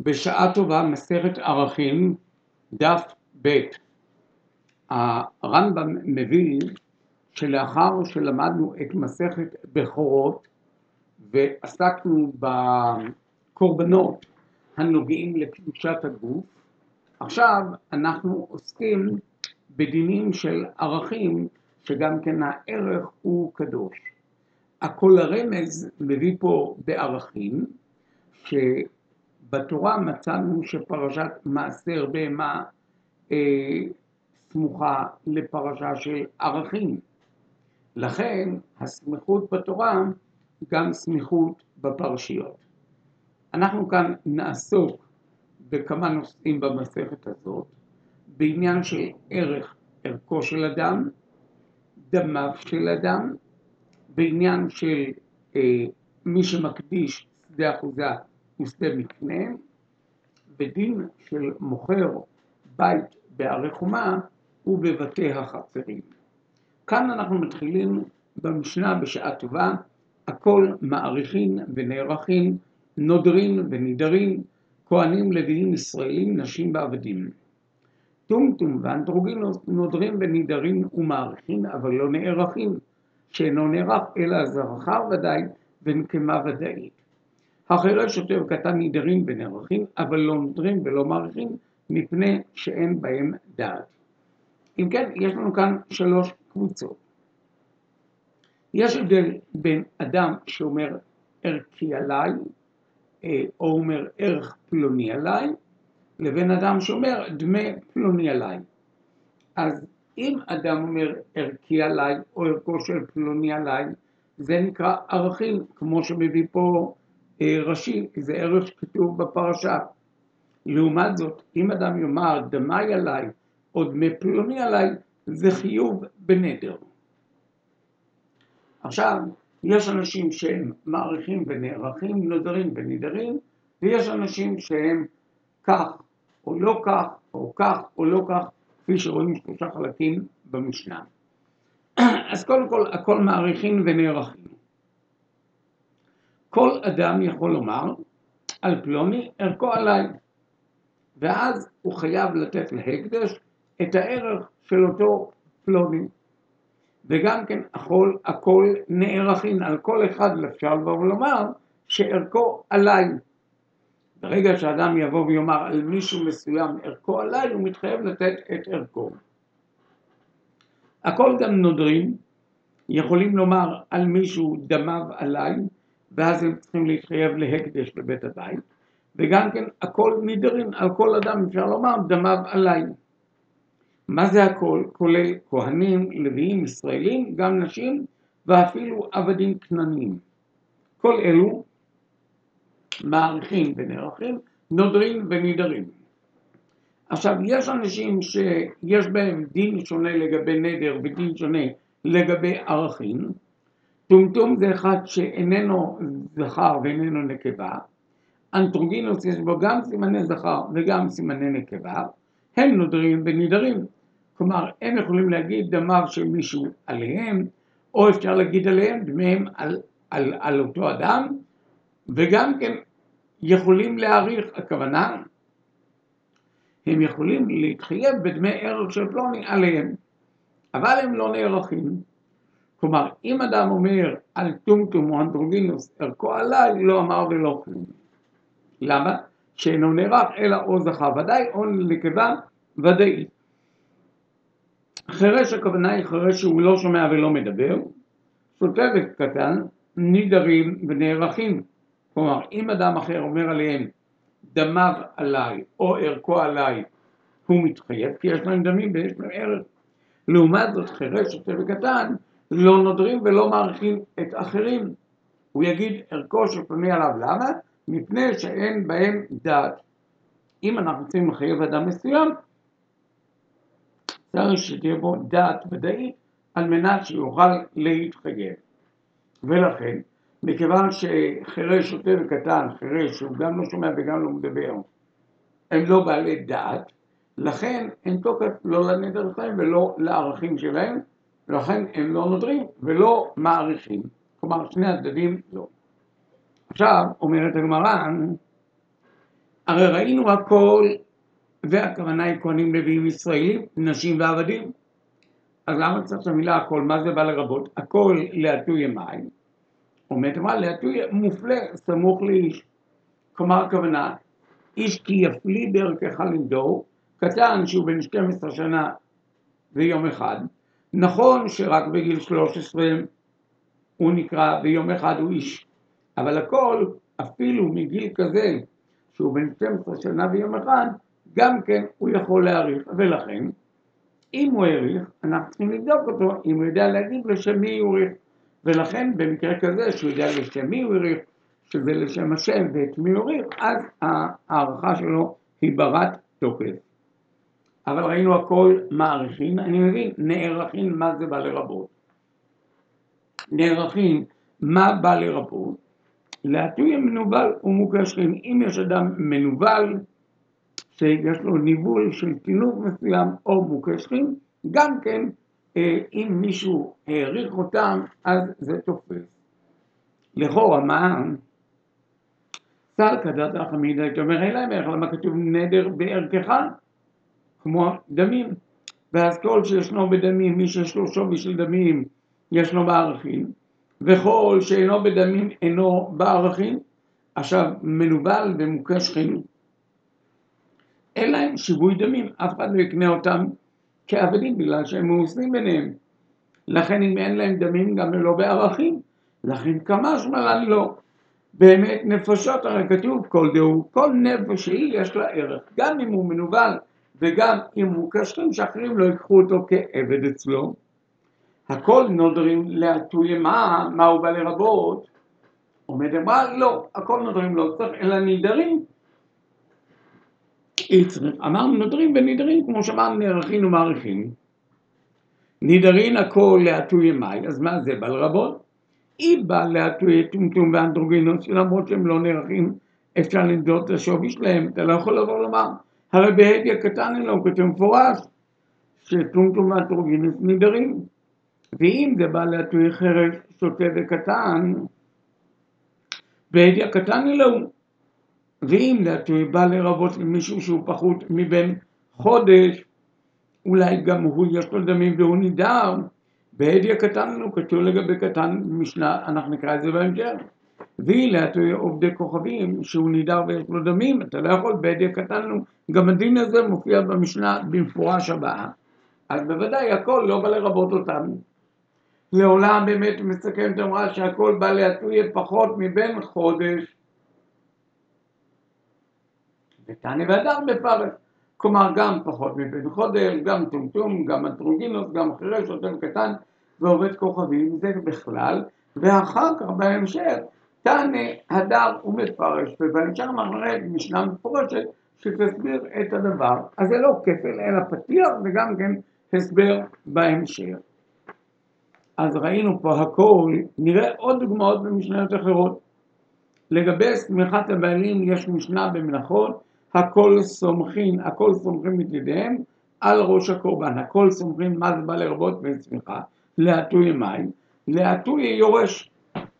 בשעה טובה מסכת ערכים, דף ב'. הרמב"ם מביא שלאחר שלמדנו את מסכת בכורות ועסקנו בקורבנות הנוגעים לקדושת הגוף, עכשיו אנחנו עוסקים בדינים של ערכים שגם כן הערך הוא קדוש. הכל הרמז מביא פה בערכים שבתורה מצאנו שפרשת מעשר בהמה סמוכה לפרשה של ערכים. לכן הסמיכות בתורה גם סמיכות בפרשיות. אנחנו כאן נעסוק בכמה נושאים במסכת הזאת, בעניין של ערכו של אדם, דמיו של אדם, בעניין של מי שמקדיש שדה אחוזה ושדה מקנה, בדין של מוכר בית בערי חומה ובבתי החצרים. כאן אנחנו מתחילים במשנה בשעה טובה, הכל מעריכים ונערכים, נודרים ונידרים, כהנים לוויים ישראלים, נשים ועבדים. טומטום ואנדרוגינוס נודרים ונידרים ומעריכים, אבל לא נערכים, שאינו נערך אלא הזכר ודאי ונקמה ודאית. החירש שוטה וקטן נידרים ונערכים, אבל לא נודרים ולא מעריכים, מפני שאין בהם דעת. אם כן, יש לנו כאן 3 קבוצות. יש הבדל בין אדם שאומר ערכי עליי, או אומר ערך פלוני עליי, לבין אדם שאומר דמי פלוני עליי. אז אם אדם אומר ערכי עליי או ערכו של פלוני עליי, זה נקרא ערכים, כמו שמביא פה רש"י, זה ערך שכתוב בפרשה. לעומת זאת, אם אדם יאמר דמי עליי או דמי פלוני עליי, זה חיוב בנדר. עכשיו, יש אנשים שהם מעריכים ונערכים, נודרים ונידרים, ויש אנשים שהם כך או לא כך, או כך או לא כך, כפי שרואים 3 חלקים במשנה. אז קודם כל, הכל מעריכים ונערכים. כל אדם יכול לומר על פלוני ערכו עליי, ואז הוא חייב לתת להקדש את הערך של אותו פלוני. וגם כן הכל נערכים, על כל אחד אפשר לבוא ולומר שערכו עליי. ברגע שאדם יבוא ויאמר על מישהו מסוים ערכו עליי, הוא מתחייב לתת את ערכו. הכל גם נודרים, יכולים לומר על מישהו דמיו עליי, ואז הם צריכים להתחייב להקדש בבית הבית. וגם כן הכל נידרים, על כל אדם אפשר לומר דמיו עליי. מה זה הכל? כולל כהנים, לוויים, ישראלים, גם נשים, ואפילו עבדים כנענים. כל אלו מעריכים ונערכים, נודרים ונידרים. עכשיו, יש אנשים שיש בהם דין שונה לגבי נדר ודין שונה לגבי ערכים. טומטום זה אחד שאיננו זכר ואיננו נקבה. אנדרוגינוס יש בו גם סימני זכר וגם סימני נקבה. הם נודרים ונידרים. כלומר, הם יכולים להגיד דמיו של מישהו עליהם, או אפשר להגיד עליהם דמיהם על אותו אדם, וגם כן יכולים להעריך, הכוונה, הם יכולים להתחייב בדמי ערך של פלוני עליהם, אבל הם לא נערכים. כלומר, אם אדם אומר על טומטום או אנדרוגינוס ערכו עליי, לא אמר ולא כלום. למה? שאינו נערך אלא או זכר ודאי או נקבה ודאי. חירש, הכוונה היא חירש שהוא לא שומע ולא מדבר, שוטה וקטן, נידרים ונערכים. כלומר, אם אדם אחר אומר עליהם דמיו עליי או ערכו עליי, הוא מתחייב, כי יש להם דמים ויש להם ערך. לעומת זאת, חירש, שוטה וקטן, לא נודרים ולא מעריכים את אחרים. הוא יגיד ערכו שפונה עליו. למה? מפני שאין בהם דעת. אם אנחנו רוצים לחייב אדם מסוים, צריך שתהיה בו דעת ודאית על מנת שיוכל להתחייב. ולכן, מכיוון שחירש, שוטה וקטן, חירש שהוא גם לא שומע וגם לא מדבר, הם לא בעלי דעת, לכן אין תוקף לא לנדר שלהם ולא לערכים שלהם, ולכן הם לא נודרים ולא מעריכים. כלומר, שני הצדדים לא. עכשיו, אומרת הגמרא, הרי ראינו הכל, והכוונה היא כהנים לוויים ישראלים, נשים ועבדים. אז למה צריך את המילה הכל? מה זה בא לרבות? הכל להטוי מים. אומרת מה? להטוי מופלה סמוך לאיש. כלומר הכוונה, איש כי יפליא בערכך למדור, קטן שהוא בן 12 שנה ויום אחד. נכון שרק בגיל 13 הוא נקרא ויום אחד הוא איש. אבל הכל, אפילו מגיל כזה, שהוא בן 12 שנה ויום אחד, גם כן הוא יכול להאריך. ולכן, אם הוא העריך, אנחנו צריכים לבדוק אותו, אם הוא יודע להגיד לשם מי הוא העריך. ולכן, במקרה כזה, שהוא יודע לשם מי הוא העריך, שזה לשם השם ואת מי הוא העריך, אז הערכה שלו היא ברת תוקף. אבל ראינו הכל מעריכים, אני מבין, נערכים מה זה בא לרבות. נערכים מה בא לרבות. להטוי מנוול ומוקשרים. אם יש אדם מנוול, שיש לו ניבול של תינוק מסוים או מוקשרים, גם כן, אם מישהו העריך אותם, אז זה תופס. לכאורה, מה? סל כדת החמידה, הייתי אומר, אין להם ערך, למה כתוב נדר בערכך? כמו דמים. ואז כל שישנו בדמים, מי שיש לו שווי של דמים, ישנו בערכים. וכל שאינו בדמים, אינו בערכים. עכשיו, מנוול ומוקשרים, אין להם שיווי דמים, אף אחד לא יקנה אותם כעבדים, בגלל שהם מאוסים ביניהם. לכן אם אין להם דמים, גם לא בערכים. לכן כמה שמלן לא. באמת נפשות, הרי כתוב כל דהו, כל נפש שהיא יש לה ערך, גם אם הוא מנוול וגם אם הוא קשרים, שאחרים לא ייקחו אותו כעבד אצלו. הכל נודרים להטוי מה הוא בא לרבות? עומד אמרה, לא, הכל נודרים לא צריך, אלא נידרים. אמרנו נודרים ונידרים, כמו שאמרנו נערכים ומעריכים. נידרים הכל להטוי מי, אז מה זה בא לרבות? היא באה להטוי טומטום ואנדרוגינוס, למרות שהם לא נערכים, אפשר למדוד את השווי שלהם, אתה לא יכול לבוא לומר. הרי בהדיא קטן אלו כתוב מפורש, שטומטום ואנדרוגינוס נידרים. ואם זה בא להטוי חרש, שוטה וקטן, בהדיא קטן אלו. ואם להטוי בא לרבות למישהו שהוא פחות מבין חודש, אולי גם הוא יש לו דמים והוא נידר, בהדיא קטן אלו, כתוב לגבי קטן במשנה, אנחנו נקרא את זה בהמשך. והיא להטוי עובדי כוכבים, שהוא נידר ויש לו דמים, אתה לא יכול, בהדיא קטן אלו, גם הדין הזה מופיע במשנה במפורש הבאה. אז בוודאי הכל לא בא לרבות אותם. לעולם באמת מסכם את אמרה שהכל בא להטוי פחות מבין חודש. ותעני והדר בפרש. כלומר גם פחות מבין חודש, גם טומטום, גם אנדרוגינוס, גם חרש, שוטה קטן ועובד כוכבים, זה בכלל. ואחר כך בהמשך, תעני הדר ומפרש, ובהמשך אנחנו נראה משנה מפורשת שתסביר את הדבר. אז זה לא כפל אלא פתיח וגם כן הסבר בהמשך. אז ראינו פה הכל, נראה עוד דוגמאות במשניות אחרות. לגבי סמיכת הבעלים יש משנה במנחות, הכל סומכים את ידיהם על ראש הקורבן. הכל סומכים, מה זה בא לרבות בסמיכה? להטוי מים, להטוי יורש.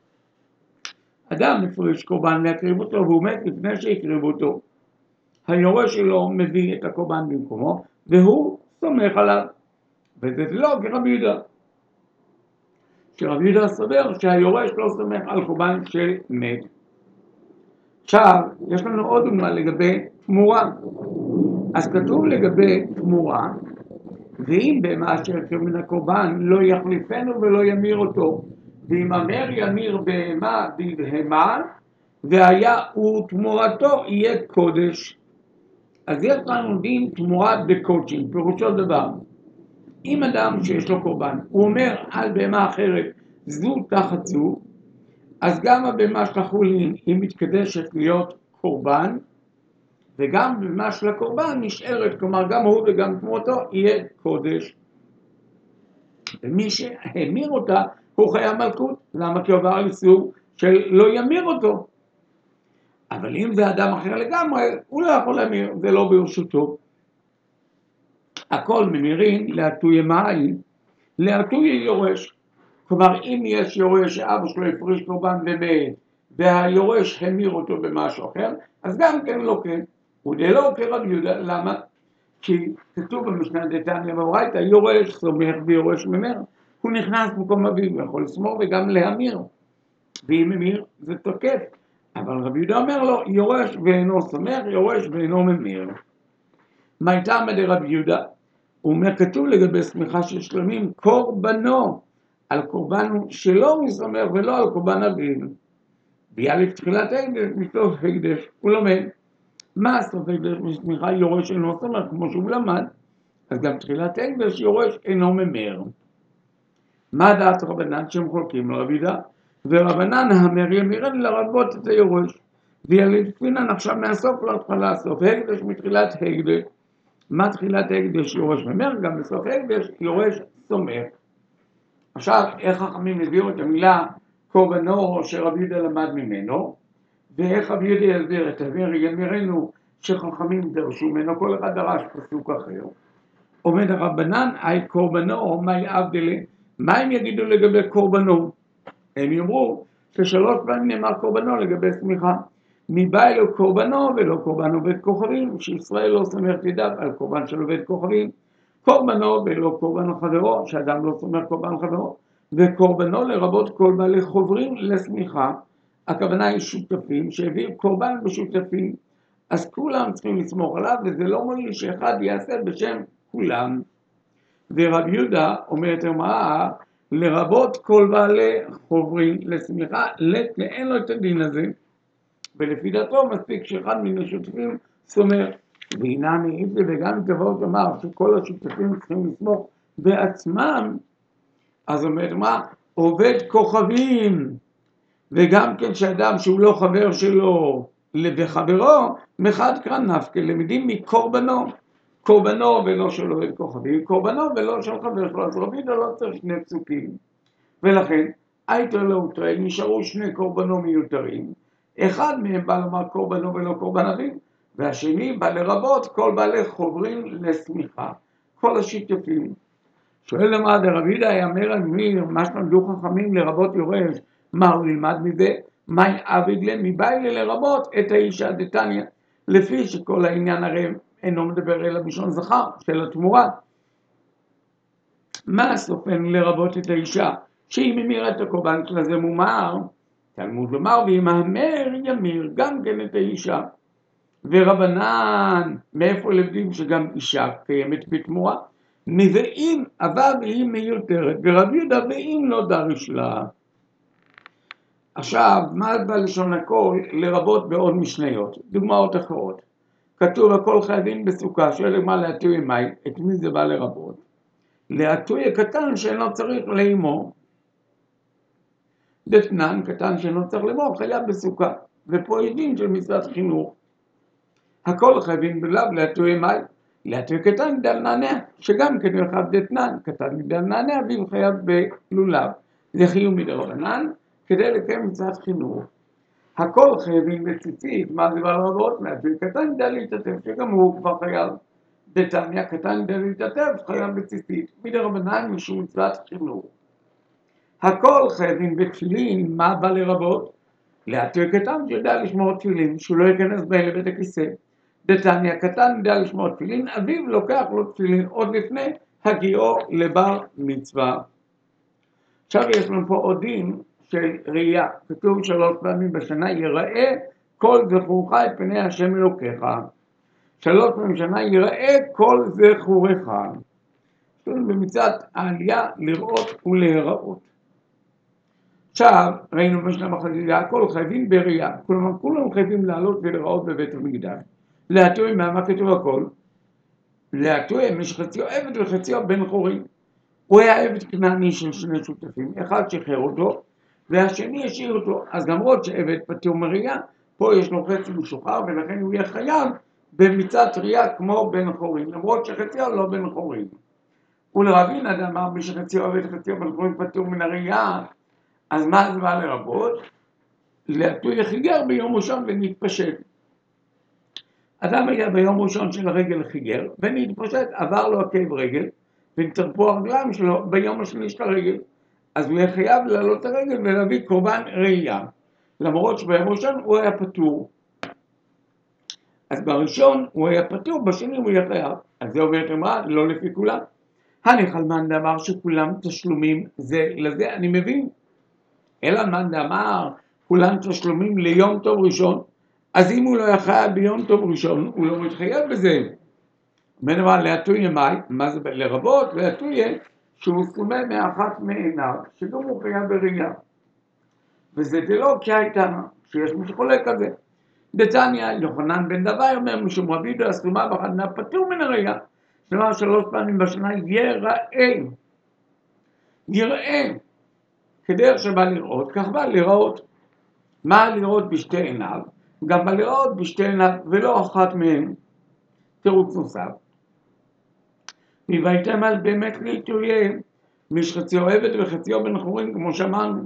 אדם מפריש קורבן להקריב אותו והוא מת לפני שהקריב אותו. היורש שלו מביא את הקורבן במקומו והוא סומך עליו. וזה לא כרבי יהודה. שרבי יהודה סובר שהיורש לא סומך על קורבן של מת. עכשיו, יש לנו עוד דוגמה לגבי תמורה. אז כתוב לגבי תמורה, ואם בהמה שהקריב מן הקורבן לא יחליפנו ולא ימיר אותו, ואם אמר ימיר בהמה בבהמה, והיה הוא תמורתו יהיה קודש. אז יש לנו דין תמורה בקודשים, פירושו דבר. אם אדם שיש לו קורבן, הוא אומר על בהמה אחרת, זו תחת זו, אז גם הבהמה של החולין היא מתקדשת להיות קורבן, וגם במה של הקורבן נשארת, כלומר גם הוא וגם תמורתו יהיה קודש. ומי שהמיר אותה הוא חיי המלכות. למה? כי עבר על איסור של לא ימיר אותו. אבל אם זה אדם אחר לגמרי, הוא לא יכול להמיר, זה לא ברשותו. הכל ממירים להטוי מים, להטוי יורש. כלומר, אם יש יורש שאבא שלו הפריש קורבן ומת, והיורש המיר אותו במשהו אחר, אז גם כן לא כן. ודלא כרבי יהודה, למה? כי כתוב במשנה דתניא בברייתא, יורש סומך ויורש ממר, הוא נכנס במקום אביו, הוא יכול לסמוך וגם להמיר, ואם ממיר זה תוקף, אבל רבי יהודה אומר לו, יורש ואינו סומך, יורש ואינו ממיר. מה הייתה דרבי יהודה? הוא אומר, כתוב לגבי סמיכה של שלמים, קורבנו, על קורבן שלא מסומך ולא על קורבן אביו. ביאליף תחילת הקדש, מסוף הקדש, הוא לומד. מה סוף הקדש מסמיכה יורש אינו סומך, כמו שהוא למד, אז גם תחילת הקדש יורש אינו ממר. מה דעת רבנן שהם חולקים לרבי יהודה? ורבנן המר ימירן לרבות את היורש. ויאליף פינן עכשיו מהסוף להתחלה, סוף הקדש מתחילת הקדש. מה תחילת הקדש יורש ממר? גם בסוף הקדש יורש סומך. עכשיו, איך חכמים הביאו את המילה קורבנו שרבי יהודה למד ממנו, ואיך רבי יהודה יסביר את המר ימירנו שחכמים דרשו ממנו, כל אחד דרש פסוק אחר. עומד הרבנן, אי קורבנו, מהי אבדלה? מה הם יגידו לגבי קורבנו? הם יאמרו ששלוש פעמים נאמר קורבנו לגבי סמיכה. מבא אלו קורבנו ולא קורבן עובד כוכבים, שישראל לא סומך ידיו על קורבן של עובד כוכבים. קורבנו ולא קורבן חברו, שאדם לא סומך קורבן חברו. וקורבנו לרבות כל בעלי חוברים לסמיכה. הכוונה היא שותפים שהביאו קורבן בשותפים. אז כולם צריכים לסמוך עליו, וזה לא מועיל שאחד יעשה בשם כולם. ורבי יהודה אומרת הגמרא, לרבות כל בעלי חוברים לסמיכה, אין לו את הדין הזה. ולפי דעתו מספיק שאחד מן השותפים סומך. והנה מעיד וגם תבוא תאמר שכל השותפים צריכים לסמוך בעצמם, אז אומרת מה? עובד כוכבים, וגם כן שאדם שהוא לא חבר שלו וחברו, מחד כאן נפקא למדים מקורבנו. קורבנו ולא של עובד כוכבים, קורבנו ולא של חבר שלו, אז רבי יהודה לא צריך שני פסוקים. ולכן, הייתר לא טוען, נשארו שני קורבנו מיותרים. אחד מהם בא לומר קורבנו ולא קורבן אביו, והשני בא לרבות כל בעלי חוברים לסמיכה, כל השיתופים. שואל למה דרבי יהודה יאמר על מה שלמדו חכמים לרבות יורש, מה הוא ילמד מזה? מהי אביד להם? מבעילה לרבות את האישה דתניא, לפי שכל העניין הרי אינו מדבר אלא בשון זכר של התמורה. מה סופן לרבות את האישה? שהיא ממירה את הקורבן שלה זה מומר, תלמוד לומר, ואם המר ימיר גם כן את האישה. ורבנן, מאיפה לבדים שגם אישה קיימת בתמורה? נביאים, אבל היא מיותרת, ורבי יהודה ואם לא דריש לה. עכשיו, מה בלשון הכל? לרבות בעוד משניות, דוגמאות אחרות. כתוב הכל חייבים בסוכה, שואל מה להטוי מי, את מי זה בא לרבות? להטוי הקטן שאינו צריך לאמו. דתנן קטן שאינו צריך לאמו, חייב בסוכה, ופה עדים של מצוות חינוך. הכל חייבים בלב להטוי מי, להטוי קטן דל נענע, שגם כן חייב דתנן, קטן דל נענע, ואם חייב בלולב. זה חיוב מדרבנן, כדי לקיים מצוות חינוך. הכל חייבים בציצית, מה זה בא לרבות? להטוי קטן דל להתעטף, שגם הוא כבר חייב. דתניא קטן דל להתעטף, חייב בציצית, מדרבנן משום מצוות חינוך. הכל חייבים בתפילין, מה בא לרבות? להטוי קטן שיודע לשמור תפילין, שהוא לא ייכנס בהם לבית הכיסא. דתניא קטן ידע לשמור תפילין, אביו לוקח לו תפילין עוד לפני הגיעו לבר מצווה. עכשיו יש לנו פה עוד דין של ראייה, כתוב 3 פעמים בשנה, יראה כל זכורך את פני השם אלוקיך. 3 פעמים בשנה יראה כל זכורך. במצוות העלייה לראות ולהיראות. עכשיו ראינו במשנה בחגיגה, הכל חייבים בראייה, כלומר כולם חייבים לעלות ולראות בבית המקדש. להטוי מה כתוב הכל? להטוי מי שחציו עבד וחציו בן חורים. הוא היה עבד כנעני של שני שותפים, אחד שחרר אותו והשני השאיר אותו, אז למרות שעבד פטור מראייה, פה יש לו חצי משוחרר ולכן הוא יהיה חייב במצוות ראייה כמו בן חורים, למרות שחציו לא בן חורים. ולרבין אדם אמר מי שחציו עבד וחציו בן חורים פטור מן הראייה, אז מה זה בא לרבות? להטוי חיגר ביום ראשון ונתפשט. אדם היה ביום ראשון של הרגל חיגר ונתפשט, עבר לו עקב רגל ונתרפו הרגליים שלו ביום השני של הרגל, אז הוא היה חייב לעלות את הרגל ולהביא קורבן ראייה, למרות שביום ראשון הוא היה פטור. אז בראשון הוא היה פטור, בשני הוא יהיה חייב. אז זה אומרת אמרה, לא לפי כולם. הניחל מאן דאמר שכולם תשלומים זה לזה, אני מבין. אלא מאן דאמר, כולם תשלומים ליום טוב ראשון, אז אם הוא לא יחייב ביום טוב ראשון, הוא לא מתחייב בזה. מן אמר להטויה מאי, מה זה לרבות? להטויה שהוא סומה מאחת מעיניו, שגם הוא חייב בראייה. וזה דלא כי הייתה, שיש מי שחולק על זה. דתניא, יוחנן בן דווי אומר, משום רבי יהודה הסומה בחתונה פטור מן הראייה, כלומר 3 פעמים בשנה יראה, כדרך שבא לראות, כך בא לראות. מה לראות בשתי עיניו? גם בא לראות בשתי עיניו, ולא אחת מהן. תירוץ נוסף. והייתם על באמת להתויה, מי שחציו עבד וחציו בן חורין, כמו שאמרנו.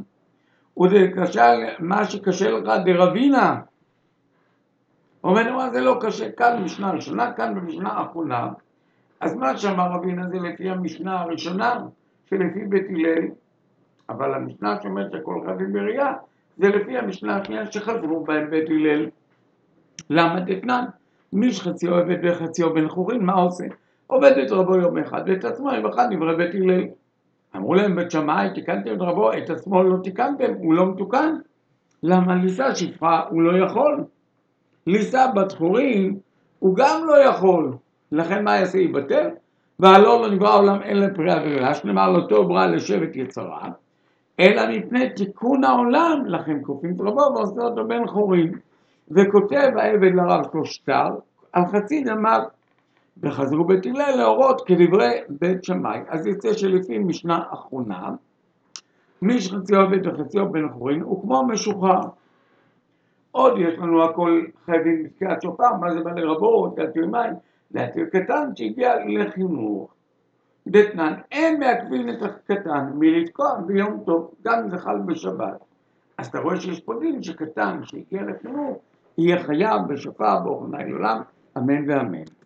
מה שקשה לך דרבינה. אומר, זה לא קשה כאן משנה ראשונה, כאן במשנה האחרונה. אז מה שאמר רבינה זה לפי המשנה הראשונה, שלפי בית הלל, אבל המשנה שאומרת שכל חייבים בראייה, זה לפי המשנה השנייה שחזרו בהם בית הלל. למה דתנן? מי שחציו עבד וחציו בן חורין, מה עושה? עובד את רבו יום אחד ואת עצמו יום אחד דברי בית הלל. אמרו להם בית שמאי, תיקנתם את רבו, את עצמו לא תיקנתם, הוא לא מתוקן. למה לישא שפחה הוא לא יכול? לישא בת חורין הוא גם לא יכול. לכן מה יעשה? יבטל? והלא לא נברא העולם אלא פרי עבירה, שנאמר לו טוב רע לשבת יצרה, אלא מפני תיקון העולם, לכן כופים את רבו ועושה אותו בן חורין. וכותב העבד לרב שלו שטר, על חצי דמר, וחזרו בית הלל להורות כדברי בית שמאי. אז יצא שלפי משנה אחרונה, מי שחציו עבד וחציו בן חורין הוא כמו משוחרר. עוד יש לנו הכל חייבים בתקיעת שופר, מה זה בא לרבות, להתיר מים, להתיר קטן שהגיע לחינוך. דתנן, אין מעכבים את הקטן מלתקוע ביום טוב, גם אם זה חל בשבת. אז אתה רואה שיש פה דין שקטן שהגיע לחינוך, יהיה חייב בשופר באופן העולם, אמן ואמן.